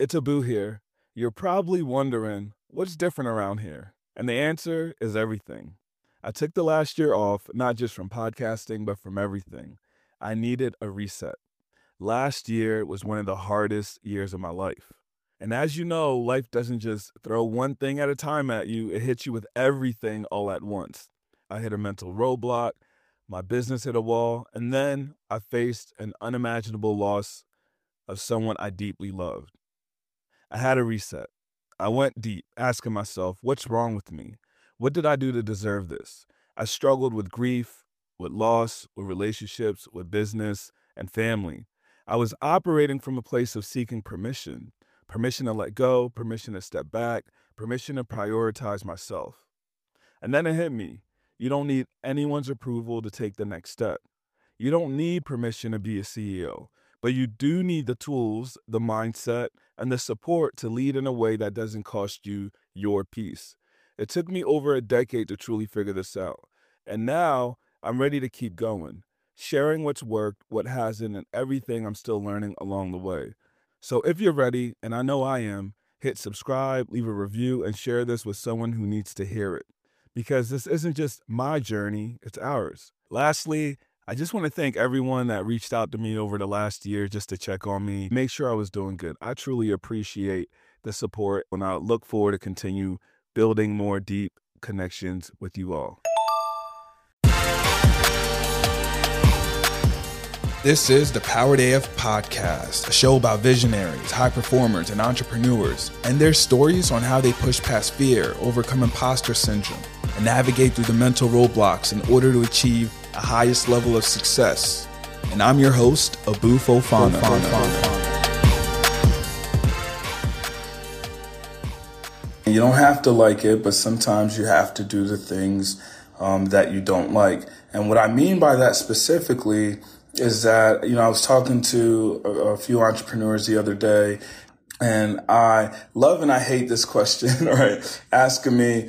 It's Abu here. You're probably wondering, what's different around here? And the answer is everything. I took the last year off, not just from podcasting, but from everything. I needed a reset. Last year was one of the hardest years of my life. And as you know, life doesn't just throw one thing at a time at you, it hits you with everything all at once. I hit a mental roadblock, my business hit a wall, and then I faced an unimaginable loss of someone I deeply loved. I had a reset. I went deep, asking myself, what's wrong with me? What did I do to deserve this? I struggled with grief, with loss, with relationships, with business, and family. I was operating from a place of seeking permission to let go, permission to step back, permission to prioritize myself. And then it hit me. You don't need anyone's approval to take the next step. You don't need permission to be a CEO, but you do need the tools, the mindset, and the support to lead in a way that doesn't cost you your peace. It took me over a decade to truly figure this out. And now I'm ready to keep going, sharing what's worked, what hasn't, and everything I'm still learning along the way. So if you're ready, and I know I am, hit subscribe, leave a review, and share this with someone who needs to hear it. Because this isn't just my journey, it's ours. Lastly, I just want to thank everyone that reached out to me over the last year just to check on me, make sure I was doing good. I truly appreciate the support, and I look forward to continue building more deep connections with you all. This is the Powered AF Podcast, a show about visionaries, high performers, and entrepreneurs, and their stories on how they push past fear, overcome imposter syndrome, and navigate through the mental roadblocks in order to achieve the highest level of success. And I'm your host, Abu Fofana. You don't have to like it, but sometimes you have to do the things that you don't like. And what I mean by that specifically is that, I was talking to a few entrepreneurs the other day, and I love and I hate this question, right? Asking me,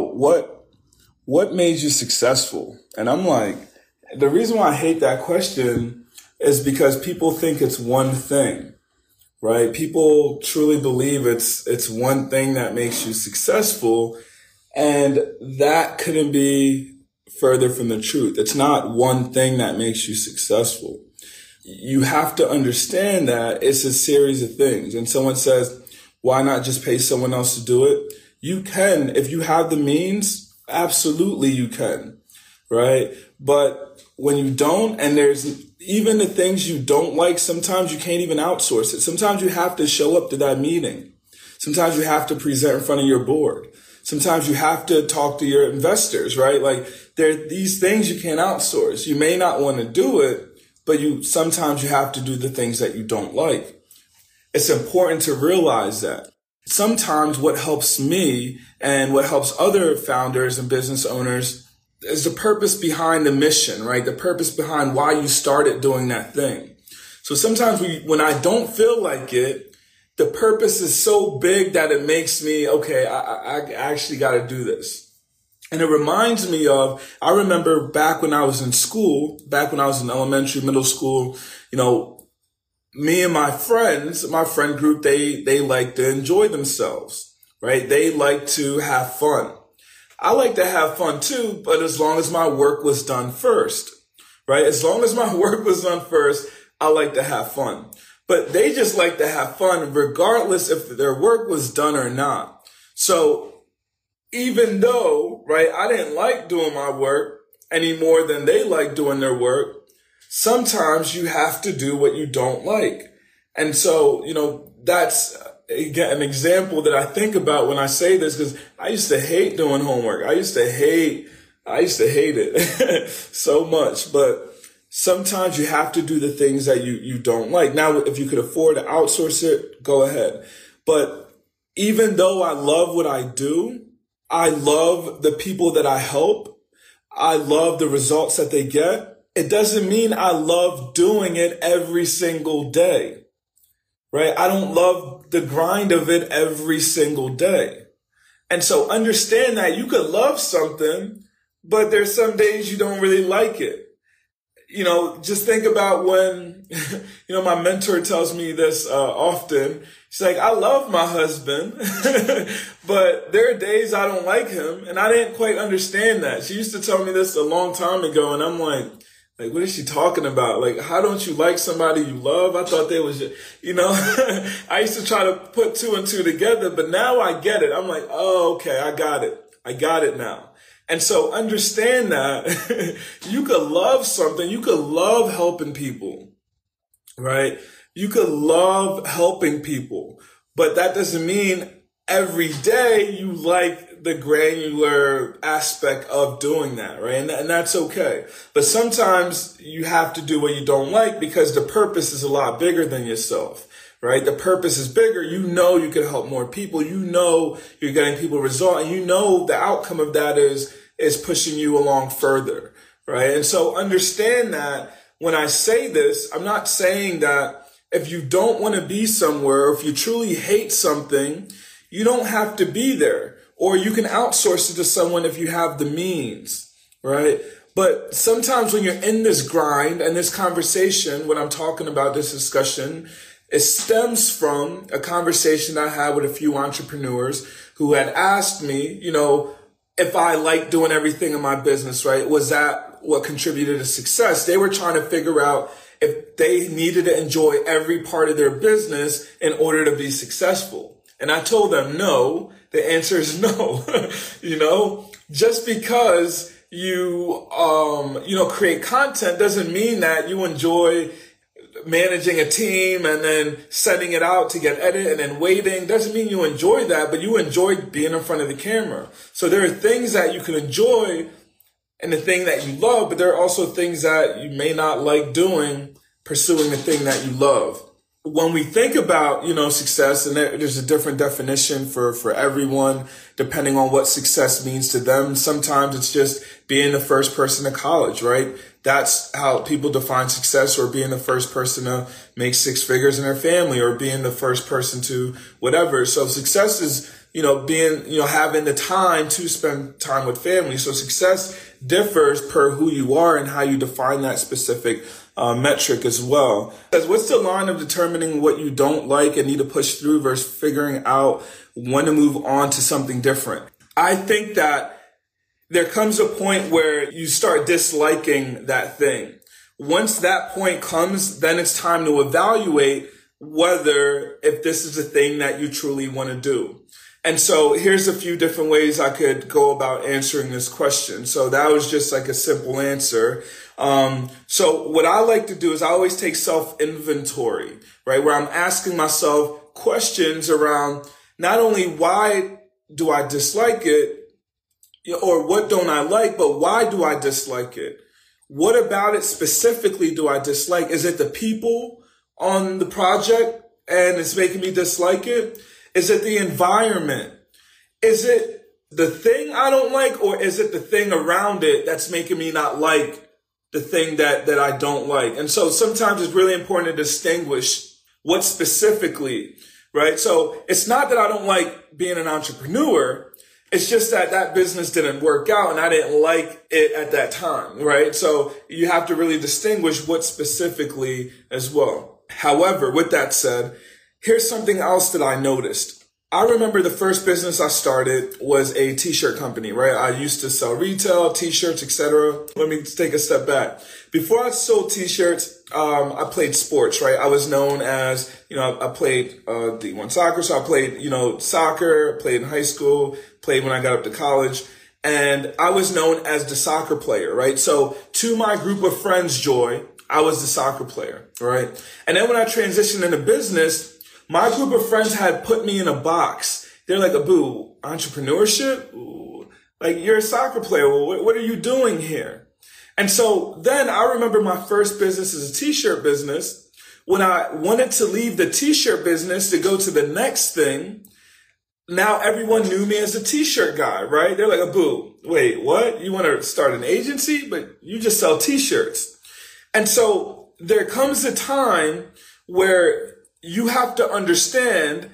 what made you successful? And I'm like, the reason why I hate that question is because people think it's one thing, right? People truly believe it's one thing that makes you successful, and that couldn't be further from the truth. It's not one thing that makes you successful. You have to understand that it's a series of things. And someone says, why not just pay someone else to do it? You can. If you have the means, absolutely you can, right? But when you don't, and there's even the things you don't like, sometimes you can't even outsource it. Sometimes you have to show up to that meeting. Sometimes you have to present in front of your board. Sometimes you have to talk to your investors, right? Like there are these things you can't outsource. You may not want to do it, but sometimes you have to do the things that you don't like. It's important to realize that. Sometimes what helps me and what helps other founders and business owners is the purpose behind the mission, right? The purpose behind why you started doing that thing. So sometimes when I don't feel like it, the purpose is so big that it makes me, okay, I actually got to do this. And it reminds me I remember back when I was in school, back when I was in elementary, middle school, me and my friends, my friend group, they like to enjoy themselves, right? They like to have fun. I like to have fun too, but as long as my work was done first, right? As long as my work was done first, I like to have fun. But they just like to have fun regardless if their work was done or not. So even though, right, I didn't like doing my work any more than they like doing their work, sometimes you have to do what you don't like. And so, that's again an example that I think about when I say this, because I used to hate doing homework. I used to hate it so much, but sometimes you have to do the things that you don't like. Now, if you could afford to outsource it, go ahead. But even though I love what I do, I love the people that I help, I love the results that they get, it doesn't mean I love doing it every single day, right? I don't love the grind of it every single day. And so understand that you could love something, but there's some days you don't really like it. just think about when, my mentor tells me this often. She's like, I love my husband, but there are days I don't like him. And I didn't quite understand that. She used to tell me this a long time ago. And I'm like, what is she talking about? Like, how don't you like somebody you love? I thought they was, I used to try to put two and two together, but now I get it. I'm like, oh, okay, I got it. I got it now. And so understand that you could love something. You could love helping people, right? You could love helping people, but that doesn't mean every day you like the granular aspect of doing that, right? And that's okay. But sometimes you have to do what you don't like because the purpose is a lot bigger than yourself, right? The purpose is bigger. You can help more people. You're getting people result, and the outcome of that is pushing you along further, right? And so understand that when I say this, I'm not saying that if you don't want to be somewhere, or if you truly hate something, you don't have to be there, or you can outsource it to someone if you have the means, right? But sometimes when you're in this grind and this conversation, when I'm talking about this discussion, it stems from a conversation I had with a few entrepreneurs who had asked me, if I like doing everything in my business, right? Was that what contributed to success? They were trying to figure out if they needed to enjoy every part of their business in order to be successful. And I told them, no, the answer is no. Just because you, create content doesn't mean that you enjoy managing a team and then sending it out to get edited and then waiting. Doesn't mean you enjoy that, but you enjoy being in front of the camera. So there are things that you can enjoy and the thing that you love, but there are also things that you may not like doing, pursuing the thing that you love. When we think about, success, and there's a different definition for everyone, depending on what success means to them. Sometimes it's just being the first person to college, right? That's how people define success, or being the first person to make six figures in their family, or being the first person to whatever. So success is, having the time to spend time with family. So success differs per who you are and how you define that specific metric as well. Because what's the line of determining what you don't like and need to push through versus figuring out when to move on to something different? I think that there comes a point where you start disliking that thing. Once that point comes, then it's time to evaluate if this is a thing that you truly want to do. And so here's a few different ways I could go about answering this question. So that was just like a simple answer. So what I like to do is I always take self-inventory, right? Where I'm asking myself questions around not only why do I dislike it, or what don't I like, but why do I dislike it? What about it specifically do I dislike? Is it the people on the project and it's making me dislike it? Is it the environment? Is it the thing I don't like, or is it the thing around it that's making me not like the thing that I don't like? And so sometimes it's really important to distinguish what specifically, right? So it's not that I don't like being an entrepreneur. It's just that business didn't work out and I didn't like it at that time, right? So you have to really distinguish what specifically as well. However, with that said, here's something else that I noticed. I remember the first business I started was a t-shirt company, right? I used to sell retail, t-shirts, etc. Let me take a step back. Before I sold t-shirts, I played sports, right? I was known as, I played D1 soccer. So I played, soccer, played in high school, played when I got up to college. And I was known as the soccer player, right? So to my group of friends' joy, I was the soccer player, right? And then when I transitioned into business, my group of friends had put me in a box. They're like, Abu, entrepreneurship? Ooh, like, you're a soccer player. Well, what are you doing here? And so then I remember my first business is a t-shirt business. When I wanted to leave the t-shirt business to go to the next thing, now everyone knew me as a t-shirt guy, right? They're like, Abu, wait, what? You want to start an agency, but you just sell t-shirts. And so there comes a time where you have to understand,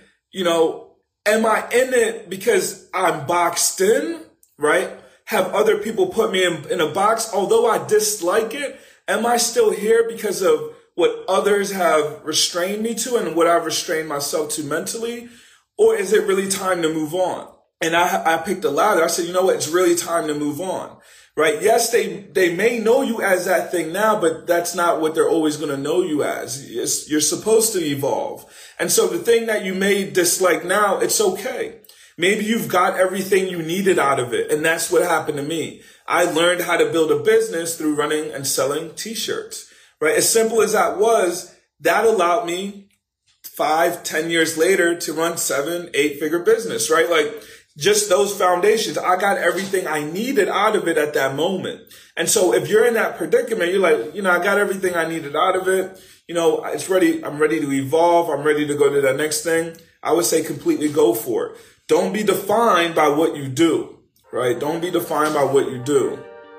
am I in it because I'm boxed in, right? Have other people put me in a box? Although I dislike it, Am I still here because of what others have restrained me to and what I've restrained myself to mentally? Or is it really time to move on? And I picked the latter. I said, you know what? It's really time to move on, right? Yes, they may know you as that thing now, but that's not what they're always going to know you as. You're supposed to evolve. And so the thing that you may dislike now, it's okay. Maybe you've got everything you needed out of it. And that's what happened to me. I learned how to build a business through running and selling t-shirts, right? As simple as that was, that allowed me 5-10 years later to run 7-8-figure business, right? Like just those foundations, I got everything I needed out of it at that moment. And so if you're in that predicament, you're like, I got everything I needed out of it. It's ready. I'm ready to evolve. I'm ready to go to that next thing. I would say completely go for it. Don't be defined by what you do, right? Don't be defined by what you do.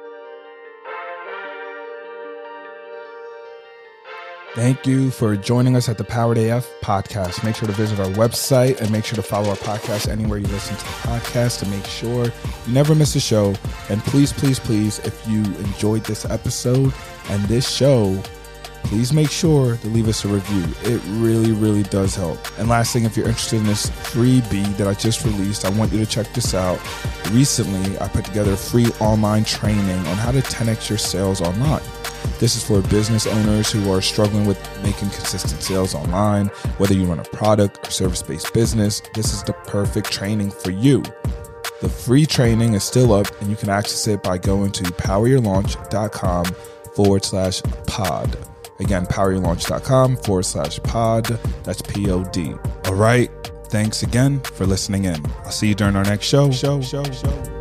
Thank you for joining us at the Powered AF podcast. Make sure to visit our website and make sure to follow our podcast anywhere you listen to the podcast to make sure you never miss a show. And please, please, please, if you enjoyed this episode and this show, please make sure to leave us a review. It really, really does help. And last thing, if you're interested in this freebie that I just released, I want you to check this out. Recently, I put together a free online training on how to 10x your sales online. This is for business owners who are struggling with making consistent sales online. Whether you run a product or service-based business, this is the perfect training for you. The free training is still up and you can access it by going to poweryourlaunch.com/pod. Again, poweryourlaunch.com/pod. That's POD. All right. Thanks again for listening in. I'll see you during our next show.